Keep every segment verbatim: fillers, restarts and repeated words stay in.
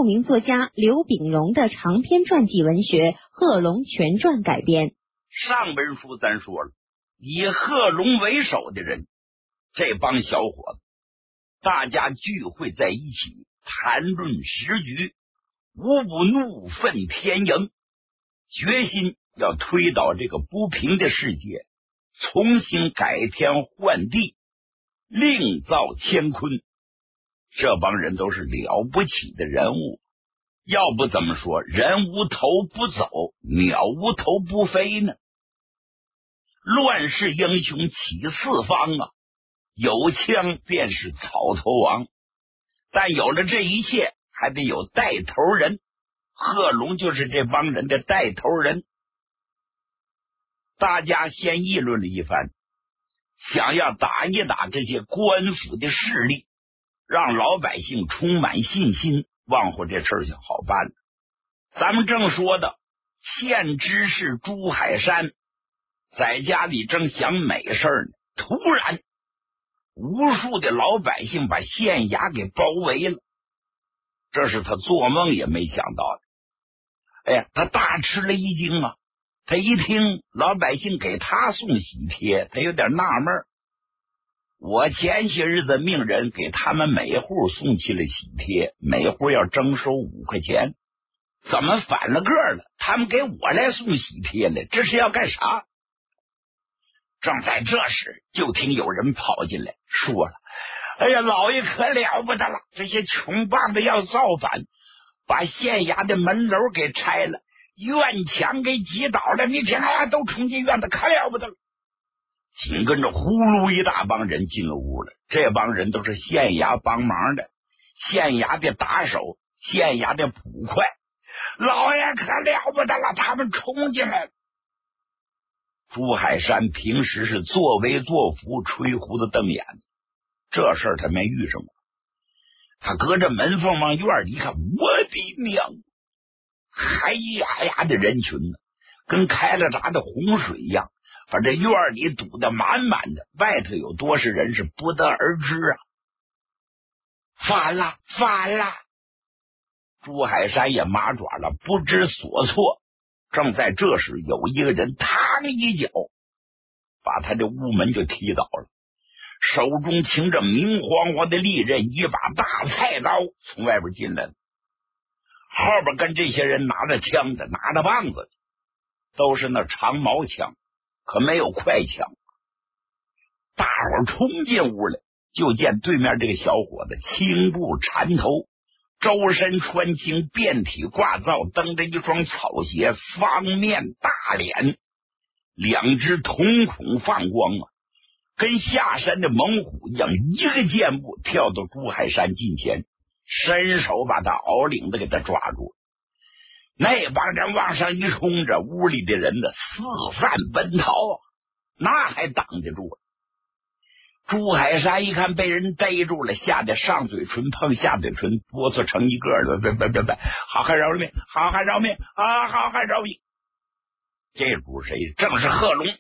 著名作家刘秉荣的长篇传记文学《贺龙全传》改编。 上本书咱说了，以贺龙为首的人，这帮小伙子大家聚会在一起，谈论时局，无不怒愤天盈，决心要推倒这个不平的世界，重新改天换地，另造乾坤。这帮人都是了不起的人物，要不怎么说人无头不走，鸟无头不飞呢？乱世英雄起四方啊，有枪便是草头王，但有了这一切还得有带头人，贺龙就是这帮人的带头人。大家先议论了一番，想要打一打这些官府的势力，让老百姓充满信心，往后这事儿就好办了。咱们正说的县知事朱海山在家里正想美事呢，突然无数的老百姓把县衙给包围了，这是他做梦也没想到的。哎呀，他大吃了一惊啊！他一听老百姓给他送喜帖，他有点纳闷，我前些日子命人给他们每户送去了喜帖，每户要征收五块钱，怎么反了个了？他们给我来送喜帖了，这是要干啥？正在这时，就听有人跑进来说了：“哎呀，老爷可了不得了！这些穷棒子要造反，把县衙的门楼给拆了，院墙给挤倒了。你听，哎呀，都冲进院子，可了不得了！”紧跟着呼噜一大帮人进了屋了，这帮人都是县衙帮忙的，县衙的打手，县衙的捕快。老爷可了不得了，他们冲进来了。朱海山平时是作威作福，吹胡子瞪眼，这事儿他没遇上过。他隔着门缝往院里一看，我的娘，黑压压的人群呢，跟开了闸的洪水一样，把这院里堵得满满的，外头有多少人是不得而知啊！反了，反了！朱海山也麻爪了，不知所措。正在这时，有一个人嘡一脚把他的屋门就踢倒了，手中擎着明晃晃的利刃，一把大菜刀从外边进来了，后边跟这些人拿着枪的，拿着棒子的，都是那长矛枪，可没有快枪。大伙儿冲进屋来，就见对面这个小伙子青布缠头，周身穿青，遍体挂皂，蹬着一双草鞋，方面大脸，两只瞳孔放光啊，跟下山的猛虎一样，一个箭步跳到朱海山近前，伸手把他袄领子给他抓住。那帮人往上一冲着，屋里的人呢四散奔逃啊，那还挡得住？朱海山一看被人逮住了，吓得上嘴唇碰下嘴唇，哆嗦成一个了。别别别别，好汉饶命，好汉饶命啊，好汉饶命！这不是谁？正是贺龙。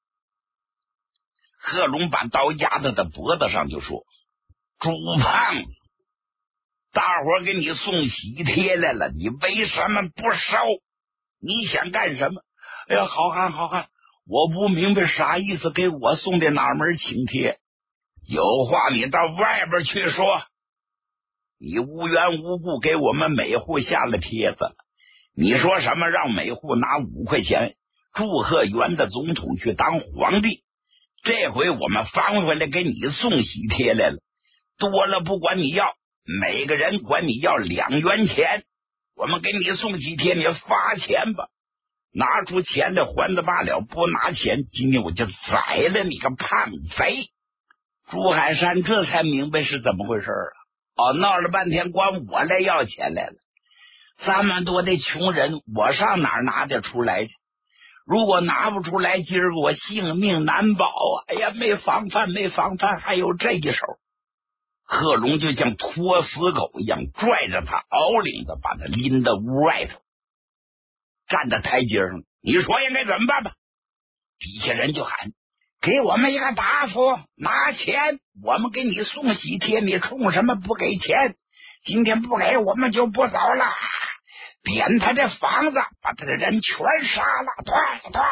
贺龙把刀压在他脖子上，就说：“朱胖子，大伙给你送喜帖来了，你为什么不收？你想干什么？”哎呀，好汉好汉，我不明白啥意思，给我送的哪门请帖？有话你到外边去说，你无缘无故给我们每户下了帖子，你说什么让每户拿五块钱祝贺元的总统去当皇帝，这回我们翻回来给你送喜帖来了，多了不管你要，每个人管你要两元钱，我们给你送喜帖，你发钱吧，拿出钱来还的罢了，不拿钱今天我就宰了你个胖贼！朱海山这才明白是怎么回事了。哦，闹了半天管我来要钱来了，这么多的穷人，我上哪儿拿得出来去？如果拿不出来，今儿我性命难保啊！哎呀，没防范，没防范，还有这一手。贺龙就像拖死狗一样，拽着他袄领子，把他拎到屋外头，站在台阶上。你说应该怎么办吧？底下人就喊：“给我们一个答复，拿钱，我们给你送喜帖，你冲什么不给钱？ 今天不给我们就不走了，点他的房子，把他的人全杀了，对对。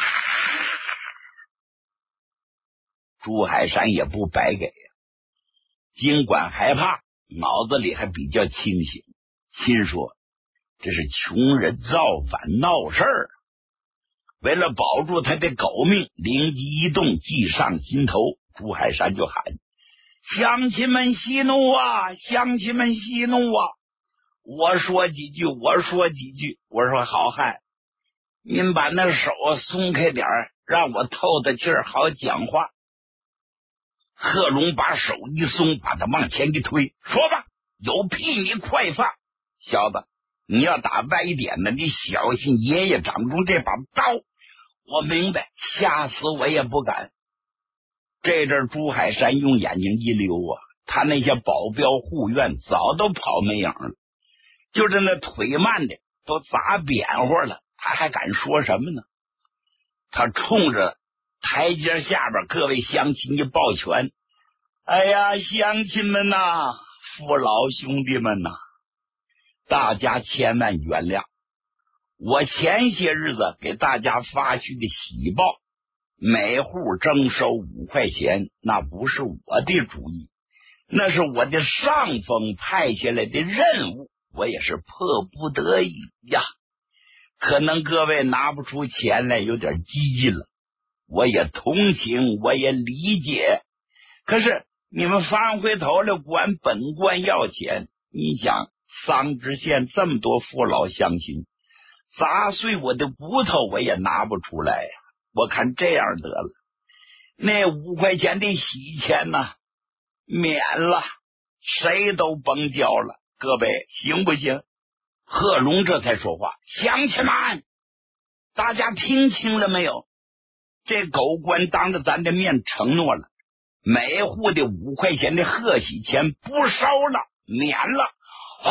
朱海山也不白给，尽管害怕，脑子里还比较清醒，心说这是穷人造反闹事儿。为了保住他的狗命，灵机一动，计上心头，朱海山就喊：乡亲们息怒啊，乡亲们息怒啊！我说几句，我说几句。我说好汉，您把那手松开点儿，让我透的气儿好讲话。贺龙把手一松，把他往前一推，说吧，有屁你快放！小子，你要打歪点的，你小心爷爷掌中这把刀。我明白，吓死我也不敢。这阵朱海山用眼睛一溜啊，他那些保镖护院早都跑没影了，就是那腿慢的都砸扁乎了，他还敢说什么呢？他冲着台阶下边各位乡亲一抱拳：哎呀，乡亲们呐、啊，父老兄弟们呐、啊，大家千万原谅，我前些日子给大家发去的喜报，每户征收五块钱，那不是我的主意，那是我的上峰派下来的任务，我也是迫不得已呀。可能各位拿不出钱来，有点激进了，我也同情，我也理解。可是你们翻回头来管本官要钱，你想桑植县这么多父老乡亲，砸碎我的骨头我也拿不出来呀。我看这样得了，那五块钱的喜钱呢，免了，谁都甭交了，各位行不行？贺龙这才说话：乡亲们，大家听清了没有？这狗官当着咱的面承诺了，每户的五块钱的贺喜钱不收了，免了啊！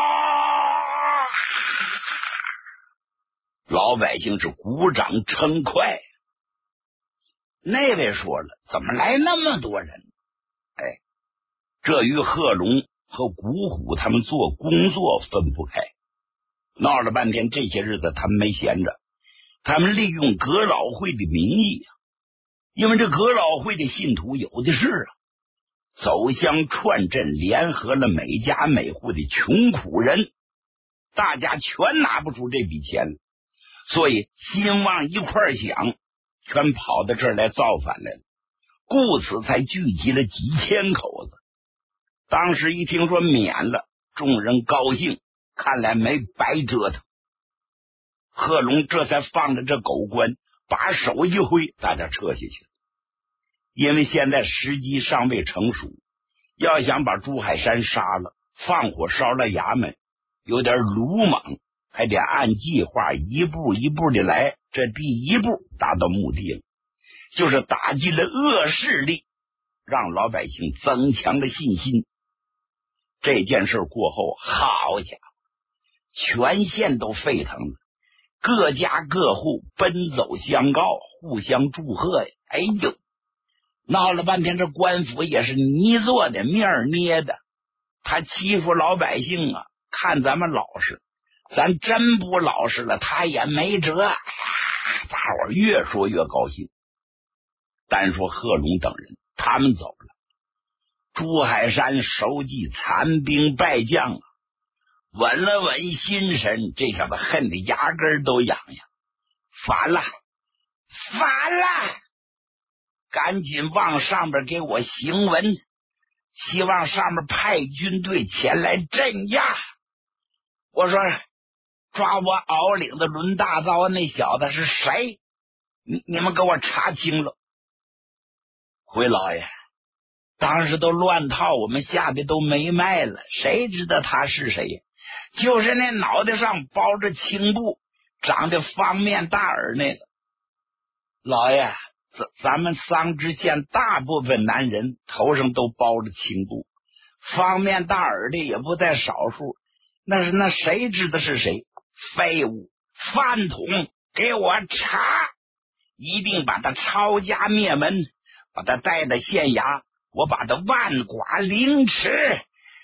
老百姓是鼓掌称快。那位说了，怎么来那么多人？哎，这与贺龙和古虎他们做工作分不开。闹了半天，这些日子他们没闲着，他们利用阁老会的名义，因为这阁老会的信徒有的是啊，走乡串镇，联合了每家每户的穷苦人，大家全拿不出这笔钱，所以心往一块想，全跑到这儿来造反来了，故此才聚集了几千口子。当时一听说免了，众人高兴，看来没白折腾。贺龙这才放着这狗官，把手一挥，大家撤下去。因为现在时机尚未成熟，要想把朱海山杀了，放火烧了衙门，有点鲁莽，还得按计划一步一步的来。这第一步达到目的了，就是打击了恶势力，让老百姓增强了信心。这件事过后，好家伙，全县都沸腾了，各家各户奔走相告，互相祝贺呀！哎呦，闹了半天，这官府也是泥做的，面捏的，他欺负老百姓啊，看咱们老实，咱真不老实了，他也没辙。大伙儿越说越高兴。单说贺龙等人，他们走了，朱海山收集残兵败将啊，稳了稳心神，这小子恨得牙根都痒痒。反了，反了！赶紧往上边给我行文，希望上面派军队前来镇压。我说，抓我敖岭的抡大刀那小子是谁？你你们给我查清了。回老爷，当时都乱套，我们下的都没卖了，谁知道他是谁呀？就是那脑袋上包着青布，长得方面大耳那个。老爷，咱咱们桑植县大部分男人头上都包着青布，方面大耳的也不在少数。那是那谁知道是谁？废物饭桶，给我查，一定把他抄家灭门，把他带到县衙，我把他万剐凌迟，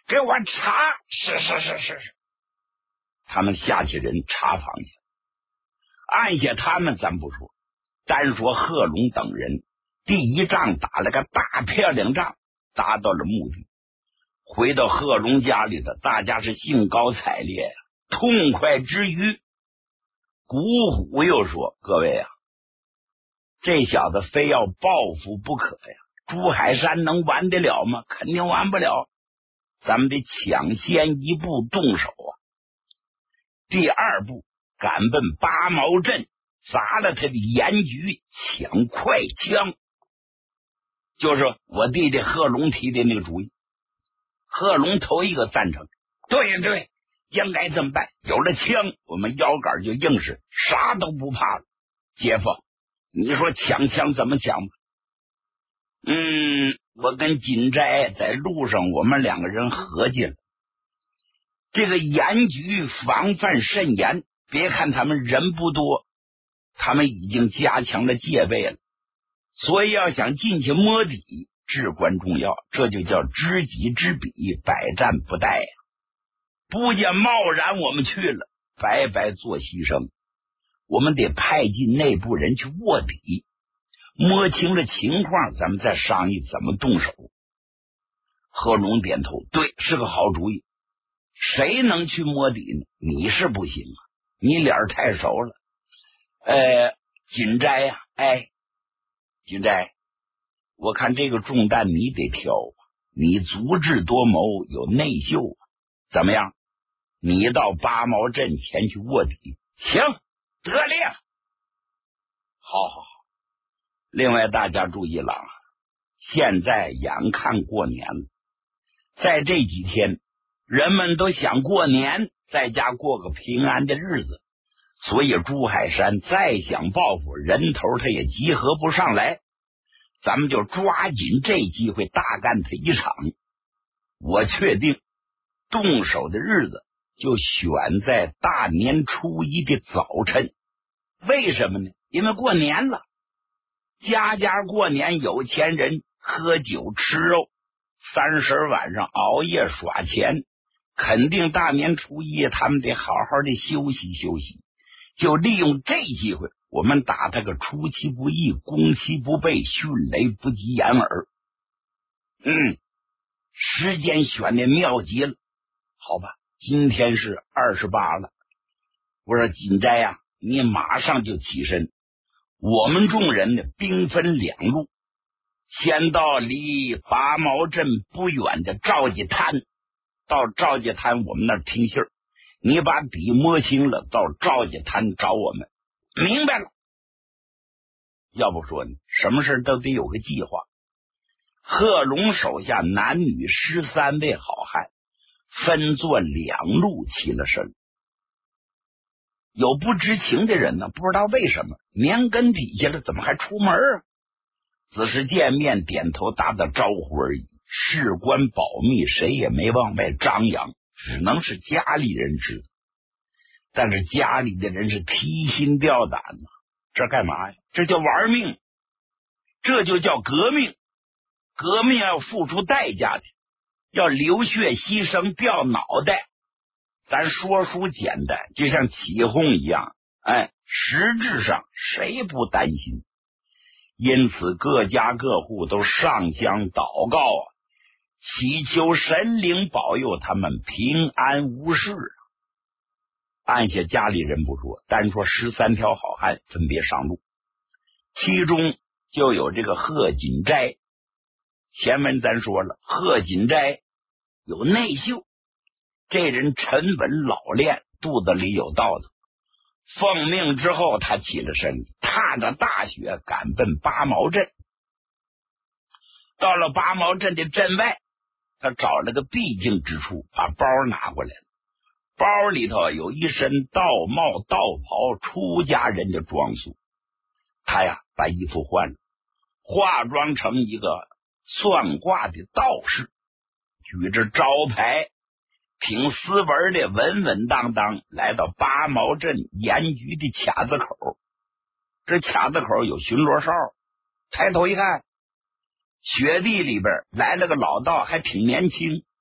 给我查！是是是是是。他们下去人查访去，按下他们咱不说，单说贺龙等人，第一仗打了个大漂亮仗，达到了目的。回到贺龙家里的，大家是兴高采烈呀、啊，痛快之余，古虎又说：“各位啊，这小子非要报复不可呀！朱海山能完得了吗？肯定完不了。咱们得抢先一步动手啊！第二步，赶奔八毛镇，砸了他的盐局，抢快枪。就是我弟弟贺龙提的那个主意。贺龙头一个赞成，对对，应该这么办。有了枪，我们腰杆就硬实，啥都不怕了。姐夫，你说抢枪怎么抢吧？嗯，我跟锦斋在路上，我们两个人合计了，这个盐局防范甚严，别看他们人不多，他们已经加强了戒备了，所以要想进去摸底至关重要，这就叫知己知彼，百战不殆呀、啊！不见贸然我们去了，白白做牺牲。我们得派进内部人去卧底，摸清了情况，咱们再商议怎么动手。贺龙点头，对，是个好主意。谁能去摸底呢？你是不行啊，你脸太熟了。呃，锦斋呀、啊，哎，锦斋，我看这个重担你得挑，你足智多谋，有内秀，怎么样？你到八毛镇前去卧底，行，得令。好好好。另外大家注意了，现在眼看过年了，在这几天人们都想过年，在家过个平安的日子，所以朱海山再想报复，人头他也集合不上来，咱们就抓紧这机会大干他一场。我确定动手的日子就选在大年初一的早晨。为什么呢？因为过年了，家家过年，有钱人喝酒吃肉，三十晚上熬夜耍钱，肯定大年初一他们得好好的休息休息。就利用这机会，我们打他个出其不意，攻其不备，迅雷不及掩耳。嗯，时间选的妙极了。好吧，今天是二十八了。我说锦斋呀、啊，你马上就起身。我们众人呢，兵分两路，先到离拔毛镇不远的赵家滩，到赵家滩我们那儿听信儿。你把底摸清了，到赵家滩找我们。明白了。要不说呢，什么事都得有个计划。贺龙手下男女十三位好汉，分作两路起了身。有不知情的人呢，不知道为什么年根底下了，怎么还出门啊？只是见面点头打打招呼而已，事关保密，谁也没往外张扬，只能是家里人知道。但是家里的人是提心吊胆的，这干嘛呀？这叫玩命，这就叫革命。革命要付出代价的，要流血牺牲掉脑袋。咱说书简单，就像起哄一样，哎，实质上谁不担心？因此各家各户都上香祷告啊，祈求神灵保佑他们平安无事。按下家里人不说，单说十三条好汉分别上路，其中就有这个贺锦斋。前文咱说了，贺锦斋有内秀，这人沉稳老练，肚子里有道子。奉命之后，他起了身，踏着大雪赶奔八毛镇。到了八毛镇的镇外，他找了个僻静之处，把包拿过来了。包里头有一身道帽道袍，出家人的装束。他呀，把衣服换了，化妆成一个算卦的道士，举着招牌，挺斯文的，稳稳当当来到八毛镇盐局的卡子口。这卡子口有巡逻哨，抬头一看，雪地里边来了个老道，还挺年轻，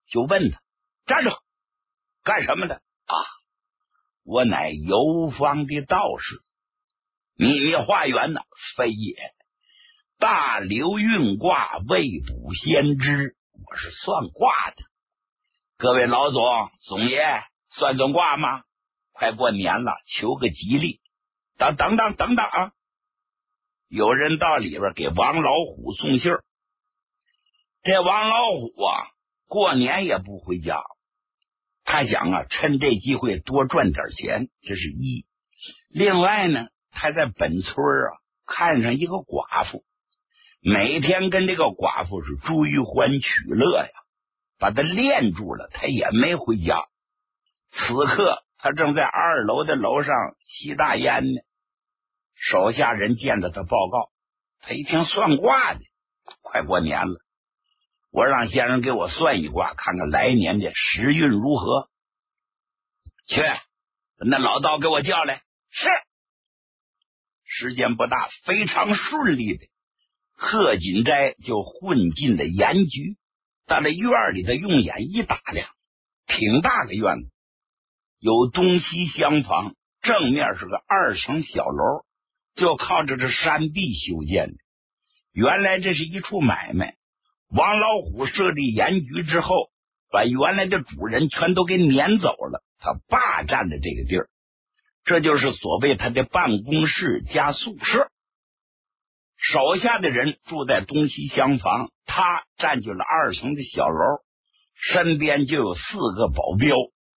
就问他：站住，干什么的啊？我乃游方的道士。秘密化缘呢？非也。大流运卦未卜先知，我是算卦的。各位老总、总爷，算算卦吗？快过年了，求个吉利。等等等等等啊！有人到里边给王老虎送信儿。这王老虎啊，过年也不回家，他想啊，趁这机会多赚点钱，这是一。另外呢，他在本村啊看上一个寡妇，每天跟这个寡妇是追欢取乐呀，把他恋住了，他也没回家。此刻他正在二楼的楼上吸大烟呢，手下人见到他报告，他一听算卦的，快过年了，我让先生给我算一卦，看看来年的时运如何。去，那老道给我叫来。是。时间不大，非常顺利的，贺锦斋就混进了盐局。到了院里的用眼一打量，挺大个院子，有东西厢房，正面是个二层小楼，就靠着这山壁修建的。原来这是一处买卖，王老虎设立盐局之后，把原来的主人全都给撵走了，他霸占了这个地儿，这就是所谓他的办公室加宿舍。手下的人住在东西厢房，他占据了二层的小楼，身边就有四个保镖。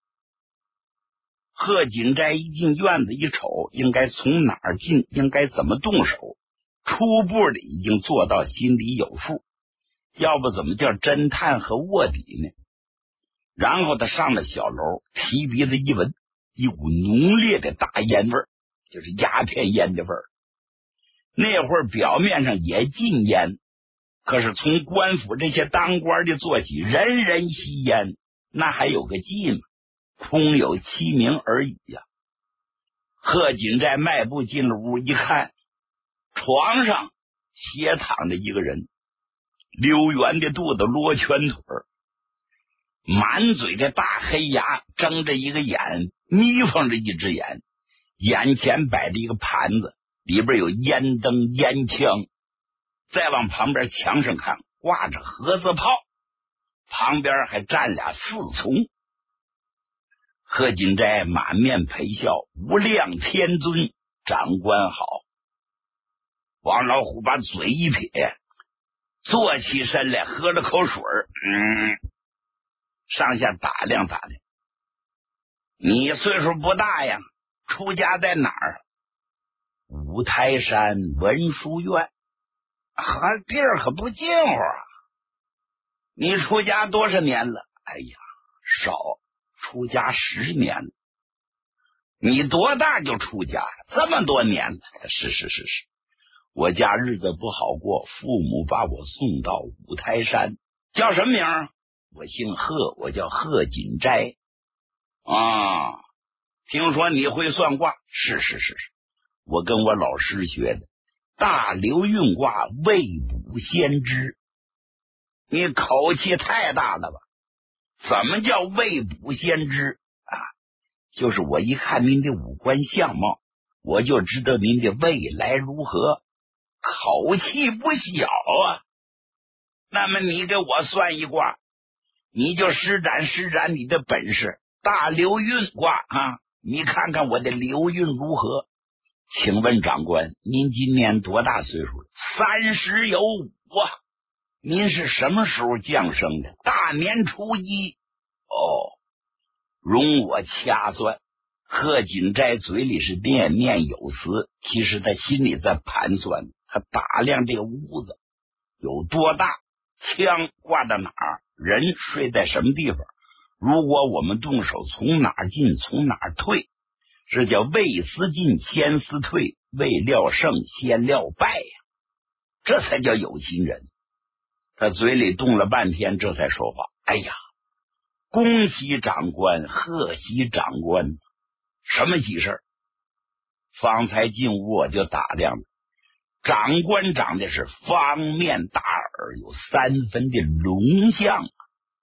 贺锦斋一进院子一瞅，应该从哪儿进，应该怎么动手，初步的已经做到心里有数，要不怎么叫侦探和卧底呢？然后他上了小楼，提鼻子一闻，一股浓烈的大烟味儿，就是鸦片烟的味儿。那会儿表面上也禁烟，可是从官府这些当官的做起，人人吸烟，那还有个忌吗？空有其名而已呀、啊。贺锦斋迈步进了屋，一看床上斜躺着一个人，溜圆的肚子，罗圈腿，满嘴的大黑牙，睁着一个眼，眯缝着一只眼，眼前摆着一个盘子，里边有烟灯烟枪，再往旁边墙上看，挂着盒子炮，旁边还站俩侍从。贺锦斋满面陪笑，无量天尊，长官好。王老虎把嘴一撇，坐起身来，喝了口水，嗯，上下打量打量。你岁数不大呀，出家在哪儿？五台山文殊院。还地儿可不近乎啊！你出家多少年了？哎呀，少，出家十年了。你多大就出家？这么多年了？是是是是，我家日子不好过，父母把我送到五台山。叫什么名？我姓贺，我叫贺锦斋。啊，听说你会算卦？是是是是，我跟我老师学的。大流运卦未卜先知。你口气太大了吧？怎么叫未卜先知啊？就是我一看您的五官相貌，我就知道您的未来如何。口气不小啊！那么你给我算一卦，你就施展施展你的本事。大流运卦啊，你看看我的流运如何？请问长官，您今年多大岁数了？三十有五啊！您是什么时候降生的？大年初一。哦，容我掐算。贺锦斋嘴里是念念有词，其实他心里在盘算，他打量这个屋子有多大，枪挂到哪儿，人睡在什么地方。如果我们动手，从哪儿进，从哪儿退，这叫未思进先思退，未料胜先料败呀，这才叫有心人。他嘴里动了半天，这才说话。哎呀，恭喜长官，贺喜长官。什么喜事？方才进屋我就打量了，长官长的是方面大耳，有三分的龙相。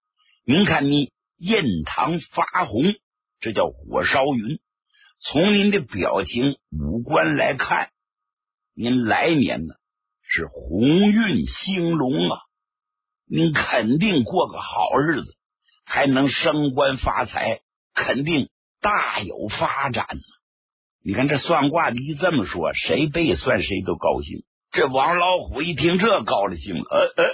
您看你印堂发红，这叫火烧云。从您的表情五官来看，您来年呢是鸿运兴隆啊，您肯定过个好日子，还能升官发财，肯定大有发展呢。你看这算卦的一这么说，谁被算谁都高兴。这王老虎一听这高了兴了，呃呃，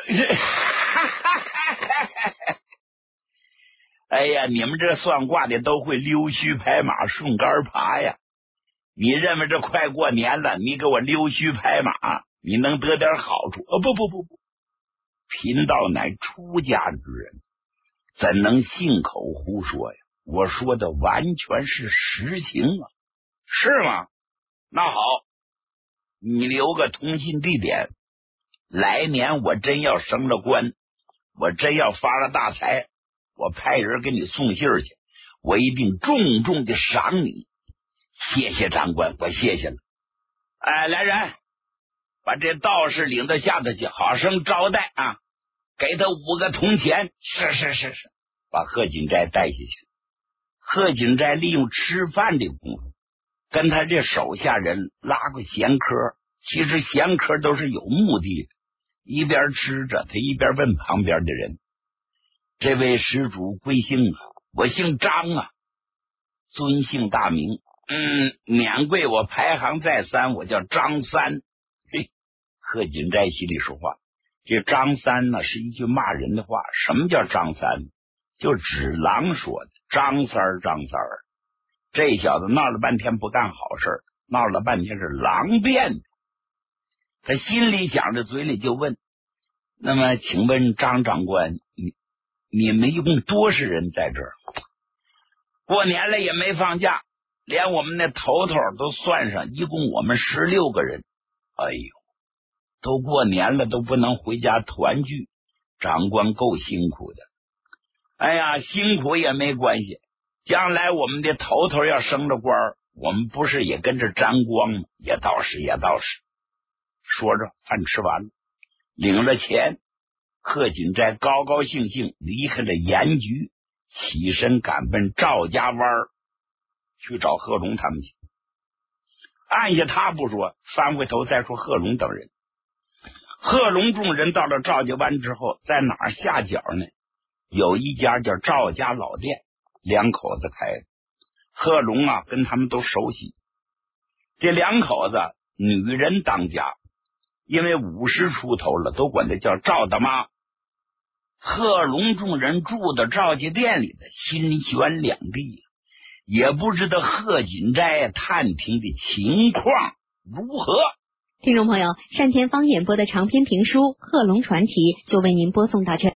哎呀，你们这算卦的都会溜须拍马顺杆爬呀！你认为这快过年了，你给我溜须拍马，你能得点好处？哦，不不不不，贫道乃出家之人，怎能信口胡说呀？我说的完全是实情啊，是吗？那好，你留个通信地点，来年我真要升了官，我真要发了大财，我派人给你送信去，我一定重重的赏你。谢谢长官，我谢谢了。哎，来人，把这道士领到下头去，好生招待啊！给他五个铜钱。是是是是，把贺锦斋带下去。贺锦斋利用吃饭的功夫，跟他这手下人拉过闲嗑。其实闲嗑都是有目的的，一边吃着，他一边问旁边的人：“这位施主贵姓啊？”“我姓张啊。”“尊姓大名？”“嗯，免贵，我排行在三，我叫张三。”嘿，贺锦斋心里说话，这张三呢是一句骂人的话。什么叫张三？就指狼说的，张三儿张三儿。这小子闹了半天不干好事，闹了半天是狼变的。他心里想着，嘴里就问：“那么请问张长官，你你们一共多少人在这儿？”“过年了也没放假，连我们那头头都算上，一共我们十六个人。”“哎呦，都过年了都不能回家团聚，长官够辛苦的。”“哎呀，辛苦也没关系，将来我们的头头要升了官，我们不是也跟着沾光吗？也倒是也倒是。”说着饭吃完了，领了钱，贺锦斋高高兴兴离开了盐局，起身赶奔赵家湾去找贺龙他们去。按下他不说，翻回头再说贺龙等人。贺龙众人到了赵家湾之后，在哪儿下脚呢？有一家叫赵家老店，两口子开的。贺龙啊跟他们都熟悉。这两口子女人当家，因为五十出头了，都管他叫赵大妈。贺龙众人住到赵家店里的，心悬两地，也不知道贺锦斋探听的情况如何。 听众朋友，单田芳演播的长篇评书《贺龙传奇》就为您播送到这。